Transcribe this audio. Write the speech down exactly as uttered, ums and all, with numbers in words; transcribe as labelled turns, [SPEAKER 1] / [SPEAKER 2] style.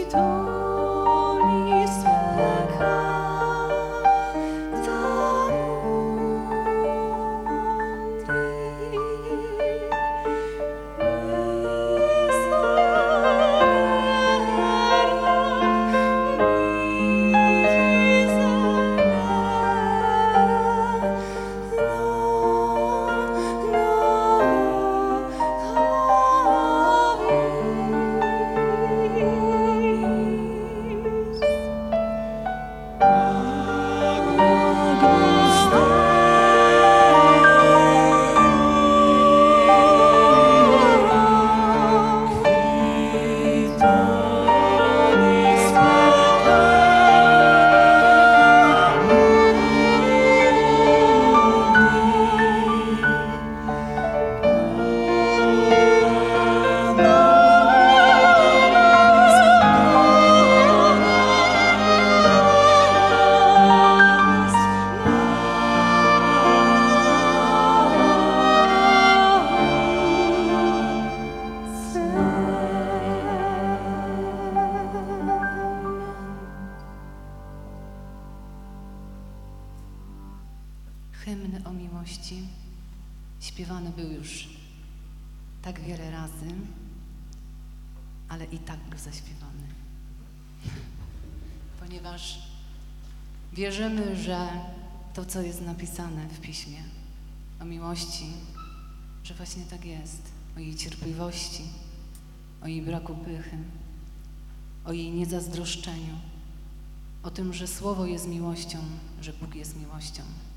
[SPEAKER 1] Hymn o miłości śpiewany był już tak wiele razy, ale i tak był zaśpiewany. Ponieważ wierzymy, że to, co jest napisane w Piśmie o miłości, że właśnie tak jest, o jej cierpliwości, o jej braku pychy, o jej niezazdroszczeniu, o tym, że Słowo jest miłością, że Bóg jest miłością.